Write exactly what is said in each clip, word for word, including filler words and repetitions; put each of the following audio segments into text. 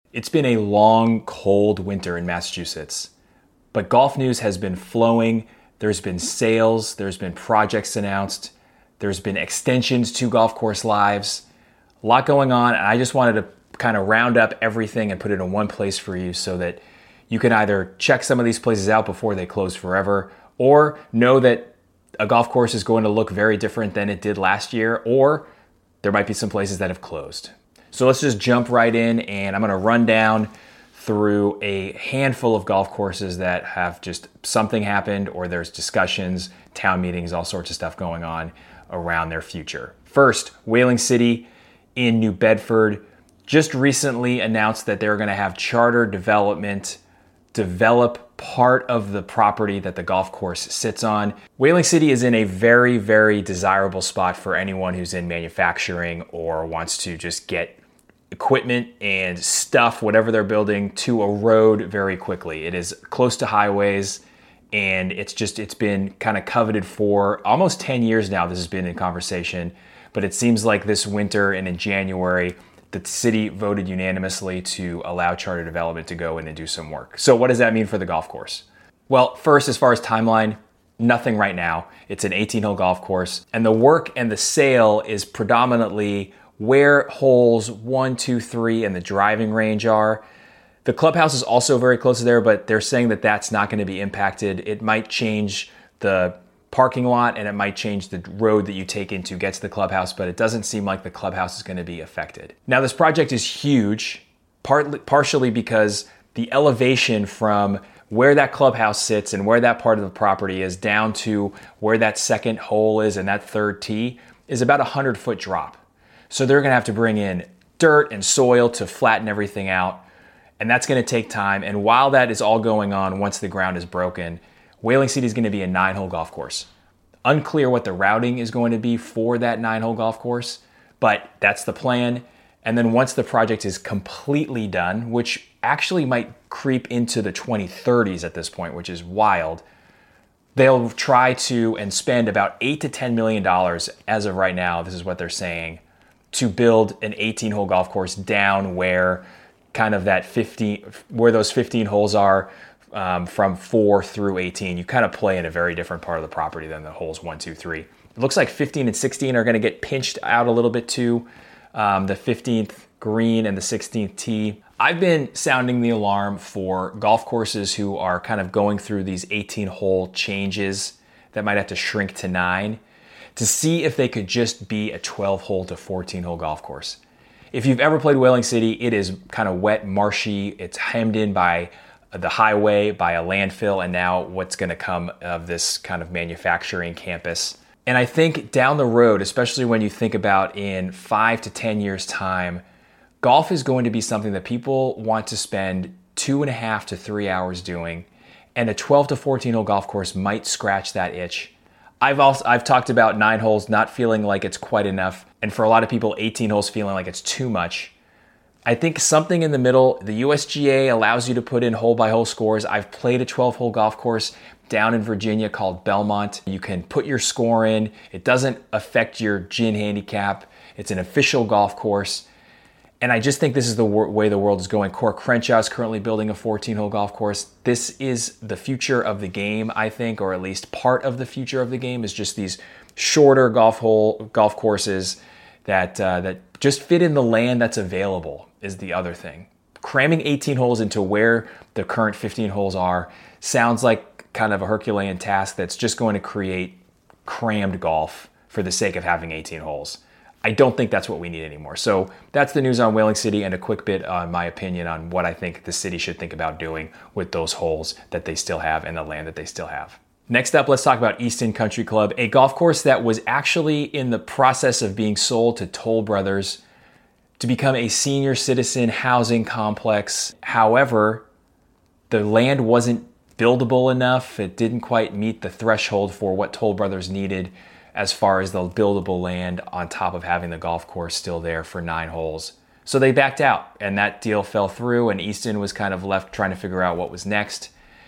It's been a long, cold winter in Massachusetts, but golf news has been flowing. There's been sales, there's been projects announced, there's been extensions to golf course lives. A lot going on, and I just wanted to kind of round up everything and put it in one place for you so that you can either check some of these places out before they close forever, or know that a golf course is going to look very different than it did last year, or there might be some places that have closed. So let's just jump right in, and I'm going to run down through a handful of golf courses that have just something happened, or there's discussions, town meetings, all sorts of stuff going on around their future. First, Whaling City in New Bedford just recently announced that they're going to have charter development develop part of the property that the golf course sits on. Whaling City is in a very, very desirable spot for anyone who's in manufacturing or wants to just get equipment and stuff, whatever they're building, to a road very quickly. It is close to highways, and it's just, it's been kind of coveted for almost ten years now. This has been in conversation, but it seems like this winter and in January, the city voted unanimously to allow charter development to go in and do some work. So what does that mean for the golf course? Well, first, as far as timeline, nothing right now. It's an eighteen-hole golf course, and the work and the sale is predominantly where holes one, two, three, and the driving range are. The clubhouse is also very close to there, but they're saying that that's not going to be impacted. It might change the parking lot, and it might change the road that you take in to get to the clubhouse, but it doesn't seem like the clubhouse is going to be affected. Now, this project is huge, partly, partially because the elevation from where that clubhouse sits and where that part of the property is down to where that second hole is and that third tee is about a hundred foot drop. So they're going to have to bring in dirt and soil to flatten everything out, and that's going to take time. And while that is all going on, once the ground is broken, Whaling City is going to be a nine-hole golf course. Unclear what the routing is going to be for that nine-hole golf course, but that's the plan. And then once the project is completely done, which actually might creep into the twenty thirties at this point, which is wild, they'll try to and spend about eight to ten million dollars as of right now, this is what they're saying, to build an eighteen-hole golf course down where kind of that fifteen, where those fifteen holes are, um, from four through eighteen. You kind of play in a very different part of the property than the holes one, two, three. It looks like fifteen and sixteen are going to get pinched out a little bit too. Um, the fifteenth green and the sixteenth tee. I've been sounding the alarm for golf courses who are kind of going through these eighteen-hole changes that might have to shrink to nine, to see if they could just be a twelve-hole to fourteen-hole golf course. If you've ever played Whaling City, it is kind of wet, marshy. It's hemmed in by the highway, by a landfill, and now what's going to come of this kind of manufacturing campus. And I think down the road, especially when you think about in five to ten years' time, golf is going to be something that people want to spend two and a half to three hours doing, and a twelve to fourteen-hole golf course might scratch that itch. I've also I've talked about nine holes not feeling like it's quite enough, and for a lot of people, eighteen holes feeling like it's too much. I think something in the middle. The U S G A allows you to put in hole-by-hole scores. I've played a twelve-hole golf course down in Virginia called Belmont. You can put your score in. It doesn't affect your gin handicap. It's an official golf course. And I just think this is the way the world is going. Core Crenshaw is currently building a fourteen-hole golf course. This is the future of the game, I think, or at least part of the future of the game is just these shorter golf hole golf courses that uh, that just fit in the land that's available is the other thing. Cramming eighteen holes into where the current fifteen holes are sounds like kind of a Herculean task that's just going to create crammed golf for the sake of having eighteen holes. I don't think that's what we need anymore. So that's the news on Whaling City, and a quick bit on my opinion on what I think the city should think about doing with those holes that they still have and the land that they still have. Next up, let's talk about Easton Country Club, a golf course that was actually in the process of being sold to Toll Brothers to become a senior citizen housing complex. However, the land wasn't buildable enough. It didn't quite meet the threshold for what Toll Brothers needed as far as the buildable land on top of having the golf course still there for nine holes. So they backed out, and that deal fell through, and Easton was kind of left trying to figure out what was next.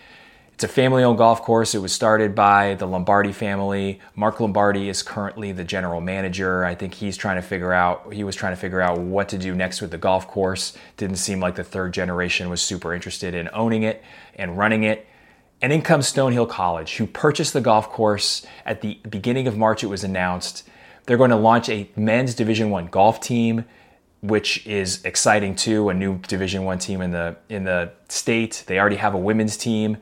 It's a family-owned golf course. It was started by the Lombardi family. Mark Lombardi is currently the general manager. I think he's trying to figure out, he was trying to figure out what to do next with the golf course. Didn't seem like the third generation was super interested in owning it and running it. And in comes Stonehill College, who purchased the golf course at the beginning of March. It was announced. They're going to launch a men's Division One golf team, which is exciting too, a new Division One team in the in the state. They already have a women's team.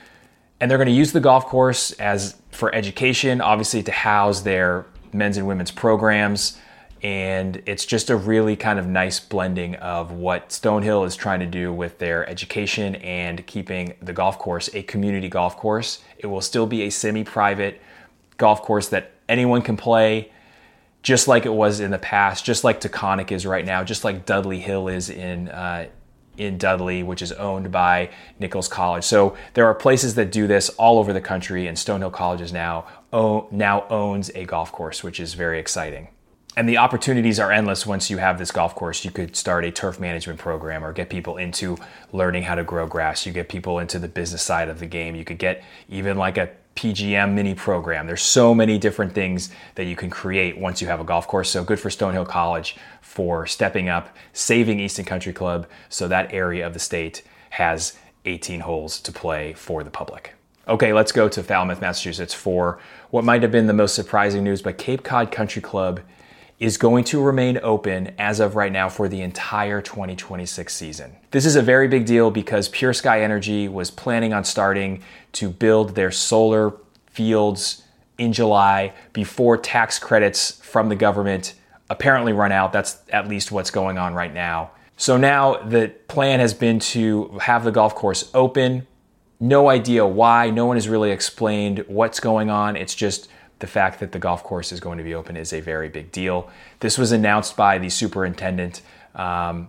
And they're going to use the golf course as for education, obviously to house their men's and women's programs. And it's just a really kind of nice blending of what Stonehill is trying to do with their education and keeping the golf course a community golf course. It will still be a semi-private golf course that anyone can play, just like it was in the past, just like Taconic is right now, just like Dudley Hill is in uh, in Dudley, which is owned by Nichols College. So there are places that do this all over the country, and Stonehill College is now own, now owns a golf course, which is very exciting. And the opportunities are endless once you have this golf course. You could start a turf management program or get people into learning how to grow grass. You get people into the business side of the game. You could get even like a P G M mini program. There's so many different things that you can create once you have a golf course. So good for Stonehill College for stepping up, saving Easton Country Club so that area of the state has eighteen holes to play for the public. Okay, let's go to Falmouth, Massachusetts for what might have been the most surprising news, but Cape Cod Country Club is going to remain open as of right now for the entire twenty twenty-six season. This is a very big deal because Pure Sky Energy was planning on starting to build their solar fields in July before tax credits from the government apparently run out. That's at least what's going on right now. So now the plan has been to have the golf course open. No idea why. No one has really explained what's going on. It's just the fact that the golf course is going to be open is a very big deal. This was announced by the superintendent, um,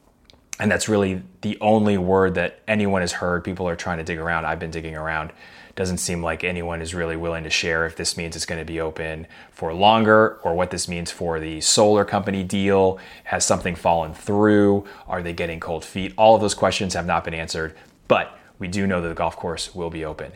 and that's really the only word that anyone has heard. People are trying to dig around. I've been digging around. Doesn't seem like anyone is really willing to share if this means it's going to be open for longer or what this means for the solar company deal. Has something fallen through? Are they getting cold feet? All of those questions have not been answered, but we do know that the golf course will be open.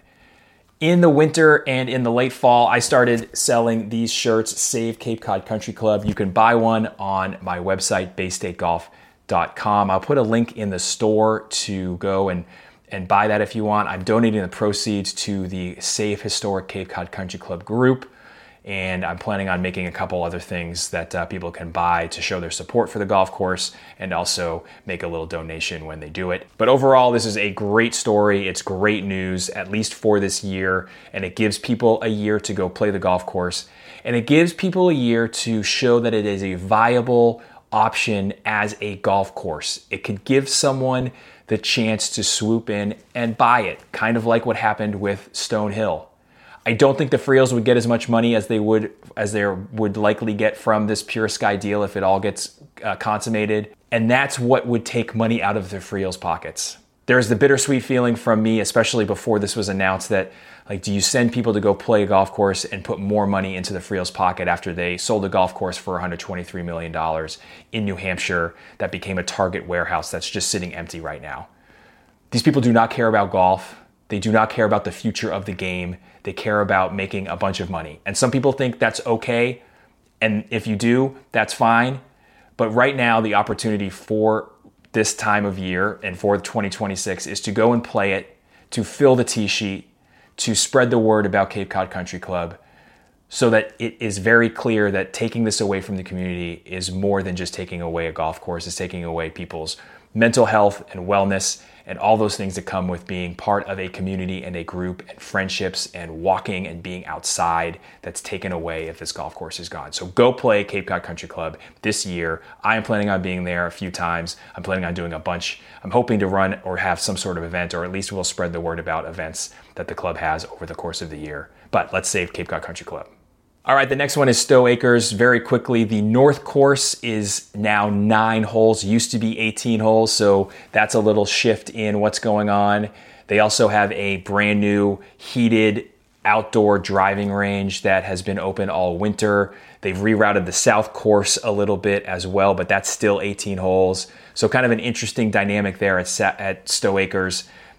In the winter and in the late fall, I started selling these shirts, Save Cape Cod Country Club. You can buy one on my website, bay state golf dot com. I'll put a link in the store to go and, and buy that if you want. I'm donating the proceeds to the Save Historic Cape Cod Country Club group, and I'm planning on making a couple other things that uh, people can buy to show their support for the golf course and also make a little donation when they do it. But overall, this is a great story. It's great news, at least for this year, and it gives people a year to go play the golf course, and it gives people a year to show that it is a viable option as a golf course. It could give someone the chance to swoop in and buy it, kind of like what happened with Stonehill. I don't think the Freels would get as much money as they would as they would likely get from this Pure Sky deal if it all gets uh, consummated. And that's what would take money out of the Freels' pockets. There's the bittersweet feeling from me, especially before this was announced, that like, do you send people to go play a golf course and put more money into the Freels' pocket after they sold a golf course for one hundred twenty-three million dollars in New Hampshire that became a Target warehouse that's just sitting empty right now? These people do not care about golf. They do not care about the future of the game. They care about making a bunch of money. And some people think that's okay. And if you do, that's fine. But right now, the opportunity for this time of year and for twenty twenty-six is to go and play it, to fill the tee sheet, to spread the word about Cape Cod Country Club, so that it is very clear that taking this away from the community is more than just taking away a golf course. It's taking away people's mental health and wellness and all those things that come with being part of a community and a group and friendships and walking and being outside that's taken away if this golf course is gone. So go play Cape Cod Country Club this year. I am planning on being there a few times. I'm planning on doing a bunch. I'm hoping to run or have some sort of event, or at least we'll spread the word about events that the club has over the course of the year. But let's save Cape Cod Country Club. All right, the next one is Stowe Acres. Very quickly, the North Course is now nine holes, used to be eighteen holes, so that's a little shift in what's going on. They also have a brand new heated outdoor driving range that has been open all winter. They've rerouted the South Course a little bit as well, but that's still eighteen holes. So kind of an interesting dynamic there at, at Stowe Acres.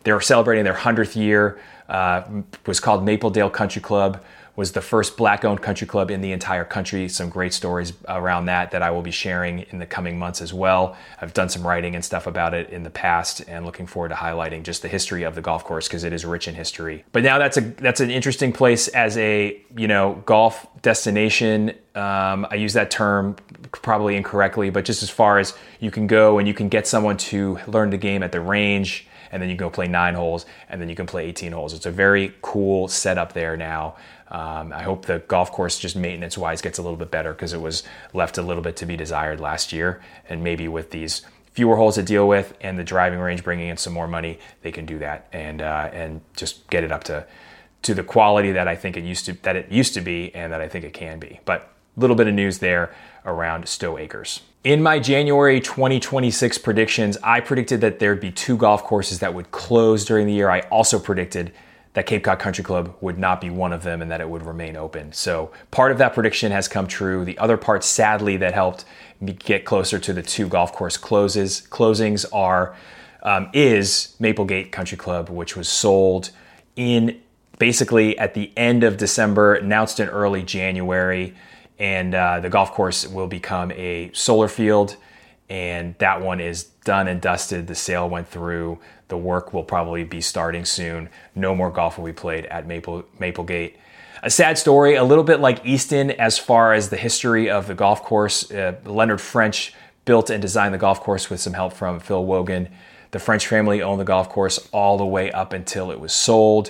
They're celebrating their hundredth year. Uh, was called Mapledale Country Club. Was the first black-owned country club in the entire country. Some great stories around that that I will be sharing in the coming months as well. I've done some writing and stuff about it in the past, and looking forward to highlighting just the history of the golf course because it is rich in history. But now that's a that's an interesting place as a you know golf destination. Um, I use that term probably incorrectly, but just as far as you can go and you can get someone to learn the game at the range, and then you go play nine holes, and then you can play eighteen holes. It's a very cool setup there now. Um, I hope the golf course, just maintenance-wise, gets a little bit better because it was left a little bit to be desired last year. And maybe with these fewer holes to deal with and the driving range bringing in some more money, they can do that and uh, and just get it up to to the quality that I think it used to that it used to be and that I think it can be. But a little bit of news there around Stowe Acres. In my January twenty twenty-six predictions, I predicted that there'd be two golf courses that would close during the year. I also predicted that Cape Cod Country Club would not be one of them and that it would remain open. So part of that prediction has come true. The other part, sadly, that helped me get closer to the two golf course closes closings are um, is Maplegate Country Club, which was sold in basically at the end of December, announced in early January, and uh, the golf course will become a solar field, and that one is done and dusted. The sale went through. The work will probably be starting soon. No more golf will be played at Maple Maplegate. A sad story, a little bit like Easton as far as the history of the golf course. Uh, Leonard French built and designed the golf course with some help from Phil Wogan. The French family owned the golf course all the way up until it was sold.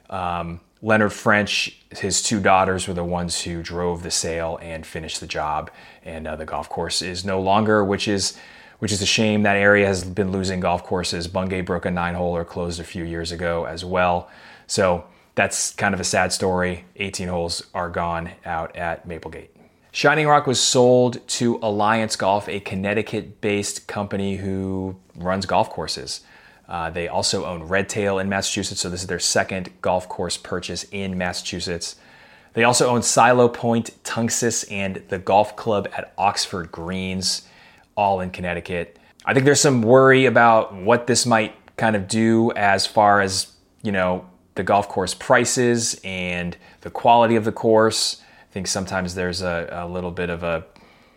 Um, Leonard French, his two daughters were the ones who drove the sale and finished the job. And uh, the golf course is no longer, which is which is a shame. That area has been losing golf courses. Bungay broke a nine-holer, closed a few years ago as well. So that's kind of a sad story. eighteen holes are gone out at Maplegate. Shining Rock was sold to Alliance Golf, a Connecticut-based company who runs golf courses. Uh, they also own Redtail in Massachusetts, so this is their second golf course purchase in Massachusetts. They also own Silo Point, Tunxis, and the golf club at Oxford Greens, all in Connecticut. I think there's some worry about what this might kind of do as far as, you know, the golf course prices and the quality of the course. I think sometimes there's a, a little bit of a,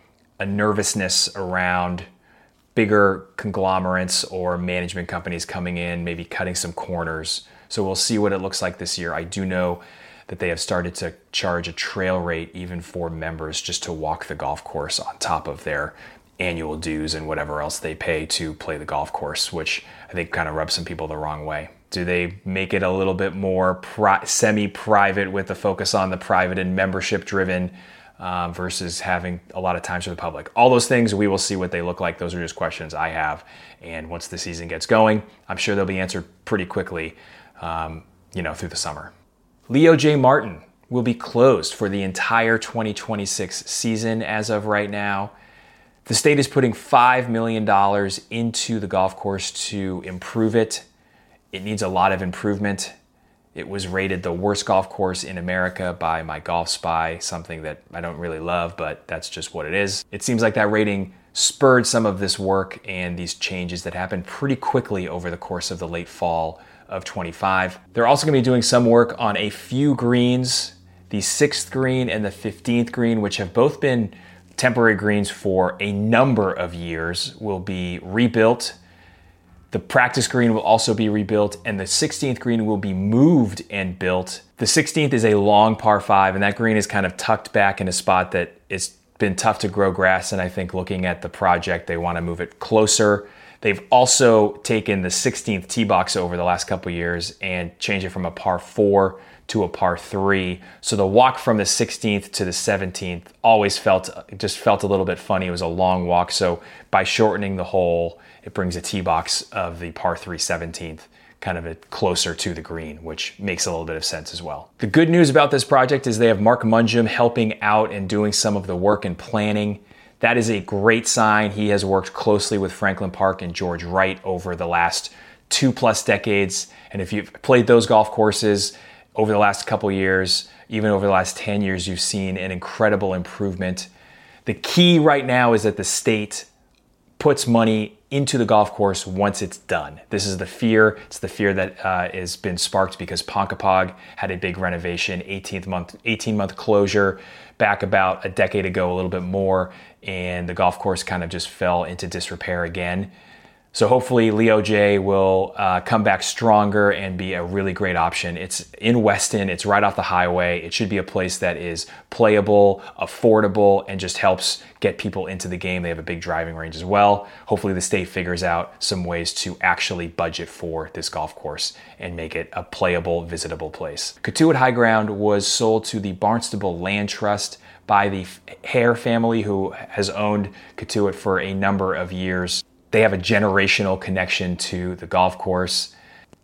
a nervousness around bigger conglomerates or management companies coming in, maybe cutting some corners. So we'll see what it looks like this year. I do know that they have started to charge a trail rate even for members just to walk the golf course on top of their annual dues and whatever else they pay to play the golf course, which I think kind of rubs some people the wrong way. Do they make it a little bit more pri- semi-private with the focus on the private and membership-driven um, versus having a lot of times for the public? All those things, we will see what they look like. Those are just questions I have. And once the season gets going, I'm sure they'll be answered pretty quickly, um, you know, through the summer. Leo J. Martin will be closed for the entire twenty twenty-six season as of right now. The state is putting five million dollars into the golf course to improve it. It needs a lot of improvement. It was rated the worst golf course in America by My Golf Spy, something that I don't really love, but that's just what it is. It seems like that rating spurred some of this work and these changes that happened pretty quickly over the course of the late fall of twenty-five. They're also going to be doing some work on a few greens, the sixth green and the fifteenth green, which have both been temporary greens for a number of years, will be rebuilt. The practice green will also be rebuilt, and the sixteenth green will be moved and built. The sixteenth is a long par five, and that green is kind of tucked back in a spot that it's been tough to grow grass, and I think looking at the project, they want to move it closer. They've also taken the sixteenth tee box over the last couple years and changed it from a par four to a par three. So the walk from the sixteenth to the seventeenth always felt, just felt a little bit funny. It was a long walk. So by shortening the hole, it brings a tee box of the par three seventeenth kind of a closer to the green, which makes a little bit of sense as well. The good news about this project is they have Mark Munjum helping out and doing some of the work and planning. That is a great sign. He has worked closely with Franklin Park and George Wright over the last two plus decades. And if you've played those golf courses over the last couple years, even over the last ten years, you've seen an incredible improvement. The key right now is that the state puts money into the golf course once it's done. This is the fear. It's the fear that uh, has been sparked because Ponkapog had a big renovation, eighteen month, eighteen month closure back about a decade ago, a little bit more, and the golf course kind of just fell into disrepair again. So hopefully Leo J will uh, come back stronger and be a really great option. It's in Weston, it's right off the highway. It should be a place that is playable, affordable, and just helps get people into the game. They have a big driving range as well. Hopefully the state figures out some ways to actually budget for this golf course and make it a playable, visitable place. Cotuit High Ground was sold to the Barnstable Land Trust by the Hare family, who has owned Cotuit for a number of years. They have a generational connection to the golf course.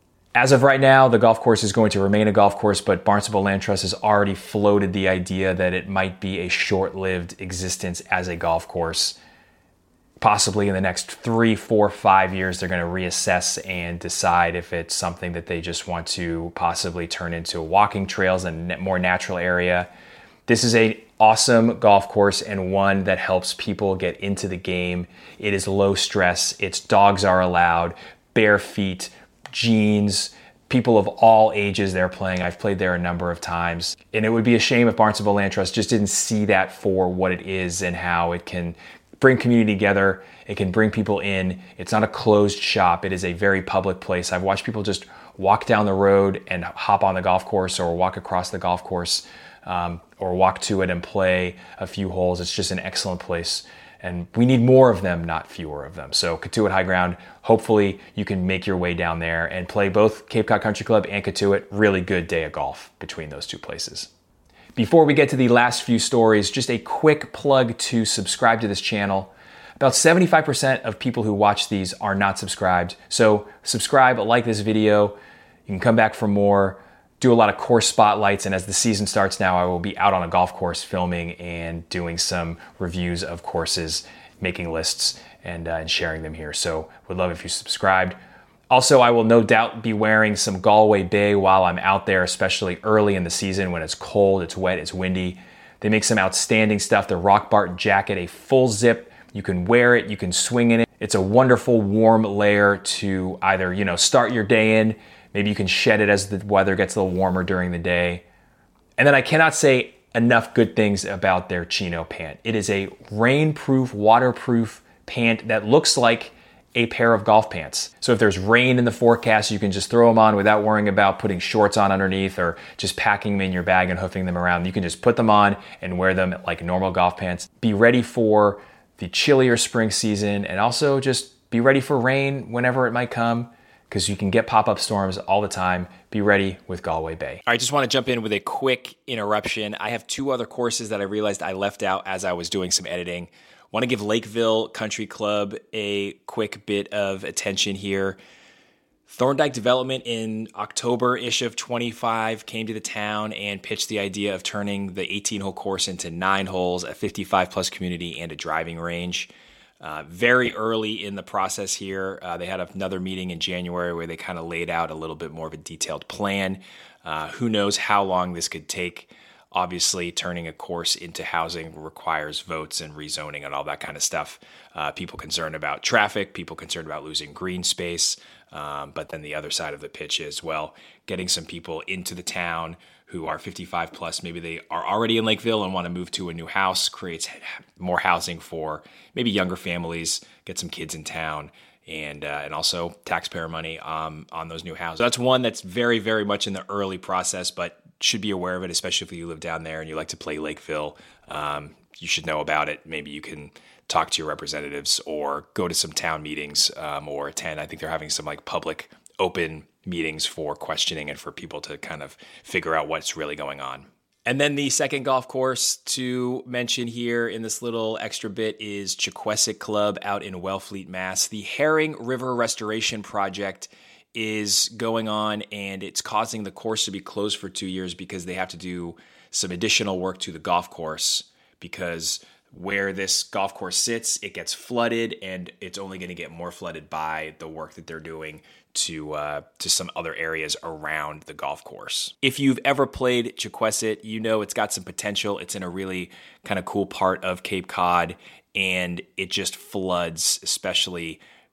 As of right now, the golf course is going to remain a golf course, but Barnstable Land Trust has already floated the idea that it might be a short-lived existence as a golf course. Possibly in the next three, four, five years, they're going to reassess and decide if it's something that they just want to possibly turn into walking trails and a more natural area. This is a awesome golf course and one that helps people get into the game. It is low stress. Its dogs are allowed, bare feet, jeans, people of all ages they're playing. I've played there a number of times. And it would be a shame if Barnstable Land Trust just didn't see that for what it is and how it can bring community together. It can bring people in. It's not a closed shop. It is a very public place. I've watched people just walk down the road and hop on the golf course or walk across the golf course. Um, or walk to it and play a few holes. It's just an excellent place. And we need more of them, not fewer of them. So Cotuit High Ground, hopefully you can make your way down there and play both Cape Cod Country Club and Cotuit. Really good day of golf between those two places. Before we get to the last few stories, just a quick plug to subscribe to this channel. About seventy-five percent of people who watch these are not subscribed. So subscribe, like this video. You can come back for more. Do a lot of course spotlights, and as the season starts now, I will be out on a golf course filming and doing some reviews of courses, making lists, and, uh, and sharing them here. So would love if you subscribed. Also, I will no doubt be wearing some Galway Bay while I'm out there, especially early in the season when it's cold, it's wet, it's windy. They make some outstanding stuff. The Rock Barton jacket, a full zip. You can wear it, you can swing in it. It's a wonderful warm layer to either, you know, start your day in. Maybe you can shed it as the weather gets a little warmer during the day. And then I cannot say enough good things about their chino pant. It is a rainproof, waterproof pant that looks like a pair of golf pants. So if there's rain in the forecast, you can just throw them on without worrying about putting shorts on underneath or just packing them in your bag and hoofing them around. You can just put them on and wear them like normal golf pants. Be ready for the chillier spring season and also just be ready for rain whenever it might come, because you can get pop-up storms all the time. Be ready with Galway Bay. All right, just want to jump in with a quick interruption. I have two other courses that I realized I left out as I was doing some editing. Want to give Lakeville Country Club a quick bit of attention here. Thorndike Development in October-ish of twenty-five came to the town and pitched the idea of turning the eighteen-hole course into nine holes, a fifty-five plus community, and a driving range. Uh, very early in the process here. Uh, they had another meeting in January where they kind of laid out a little bit more of a detailed plan. Uh, who knows how long this could take. Obviously, turning a course into housing requires votes and rezoning and all that kind of stuff. Uh, people concerned about traffic, people concerned about losing green space. Um, but then the other side of the pitch is, well, getting some people into the town who are fifty-five plus, maybe they are already in Lakeville and want to move to a new house, creates more housing for maybe younger families, get some kids in town, and uh, and also taxpayer money um, on those new houses. So that's one that's very, very much in the early process, but should be aware of it, especially if you live down there and you like to play Lakeville. Um, you should know about it. Maybe you can talk to your representatives or go to some town meetings um, or attend. I think they're having some like public open meetings for questioning and for people to kind of figure out what's really going on. And then the second golf course to mention here in this little extra bit is Chequesset Club out in Wellfleet, Mass. The Herring River Restoration Project is going on, and it's causing the course to be closed for two years because they have to do some additional work to the golf course, because where this golf course sits, it gets flooded, and it's only going to get more flooded by the work that they're doing to uh, to some other areas around the golf course. If you've ever played Chequesset, you know it's got some potential. It's in a really kind of cool part of Cape Cod, and it just floods, especially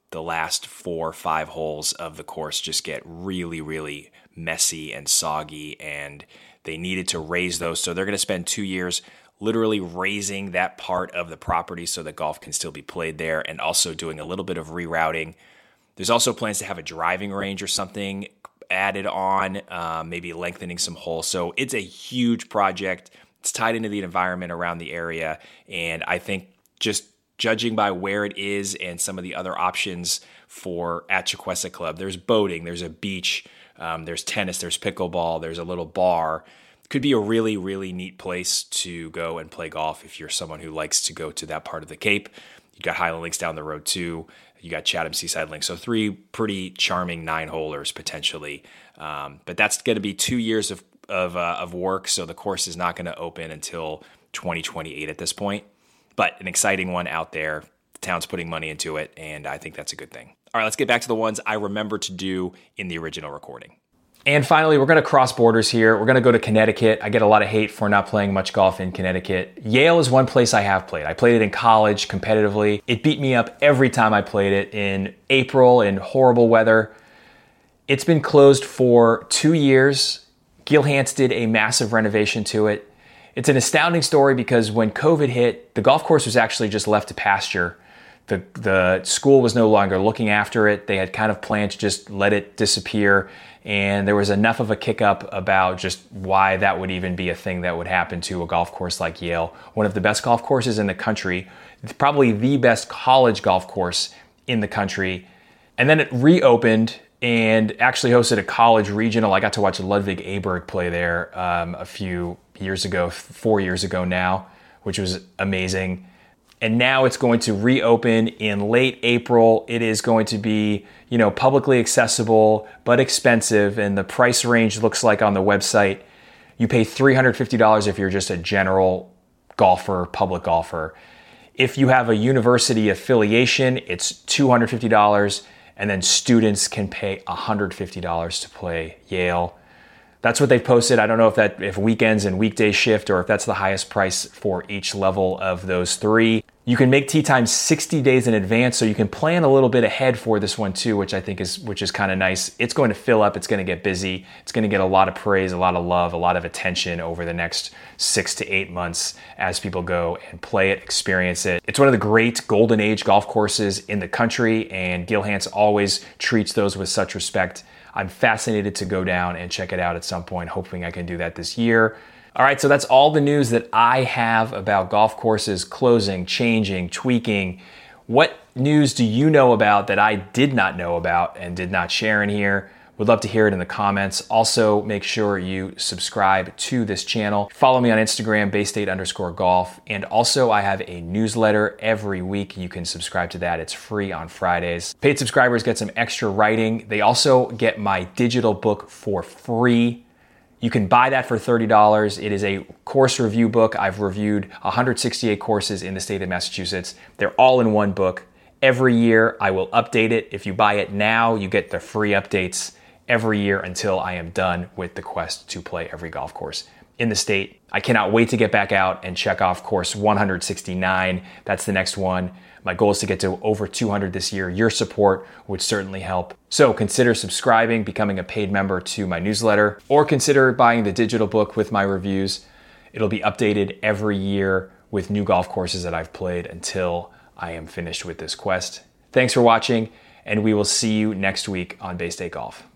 the last four or five holes of the course just get really, really messy and soggy, and they needed to raise those. So they're going to spend two years literally raising that part of the property so that golf can still be played there, and also doing a little bit of rerouting. There's also plans to have a driving range or something added on, um, maybe lengthening some holes. So it's a huge project. It's tied into the environment around the area, and I think just judging by where it is and some of the other options for at Chiquessa Club, there's boating, there's a beach, um, there's tennis, there's pickleball, there's a little bar. Could be a really, really neat place to go and play golf if you're someone who likes to go to that part of the Cape. You've got Highland Links down the road too. You got Chatham Seaside Links. So three pretty charming nine-holers potentially. Um, but that's going to be two years of of, uh, of work, so the course is not going to open until twenty twenty-eight at this point. But an exciting one out there. The town's putting money into it, and I think that's a good thing. All right, let's get back to the ones I remember to do in the original recording. And finally, we're going to cross borders here. We're going to go to Connecticut. I get a lot of hate for not playing much golf in Connecticut. Yale is one place I have played. I played it in college competitively. It beat me up every time I played it in April in horrible weather. It's been closed for two years. Gil Hanse did a massive renovation to it. It's an astounding story because when COVID hit, the golf course was actually just left to pasture. The, the school was no longer looking after it. They had kind of planned to just let it disappear. And there was enough of a kick up about just why that would even be a thing that would happen to a golf course like Yale. One of the best golf courses in the country, probably the best college golf course in the country. And then it reopened and actually hosted a college regional. I got to watch Ludwig Aberg play there um, a few years ago, four years ago now, which was amazing. And now it's going to reopen in late April. It is going to be, you know, publicly accessible, but expensive. And the price range looks like on the website, you pay three hundred fifty dollars if you're just a general golfer, public golfer. If you have a university affiliation, it's two hundred fifty dollars. And then students can pay one hundred fifty dollars to play Yale. That's what they've posted. I don't know if that if weekends and weekdays shift or if that's the highest price for each level of those three. You can make tee times sixty days in advance, so you can plan a little bit ahead for this one too, which I think is which is kind of nice. It's going to fill up. It's going to get busy. It's going to get a lot of praise, a lot of love, a lot of attention over the next six to eight months as people go and play it, experience it. It's one of the great golden age golf courses in the country, and Gil Hanse always treats those with such respect. I'm fascinated to go down and check it out at some point, hoping I can do that this year. All right, so that's all the news that I have about golf courses closing, changing, tweaking. What news do you know about that I did not know about and did not share in here? Would love to hear it in the comments. Also, make sure you subscribe to this channel. Follow me on Instagram, baystate underscore golf. And also, I have a newsletter every week. You can subscribe to that. It's free on Fridays. Paid subscribers get some extra writing. They also get my digital book for free. You can buy that for thirty dollars. It is a course review book. I've reviewed one hundred sixty-eight courses in the state of Massachusetts. They're all in one book. Every year, I will update it. If you buy it now, you get the free updates every year until I am done with the quest to play every golf course in the state. I cannot wait to get back out and check off course one hundred sixty-nine. That's the next one. My goal is to get to over two hundred this year. Your support would certainly help. So consider subscribing, becoming a paid member to my newsletter, or consider buying the digital book with my reviews. It'll be updated every year with new golf courses that I've played until I am finished with this quest. Thanks for watching, and we will see you next week on Bay State Golf.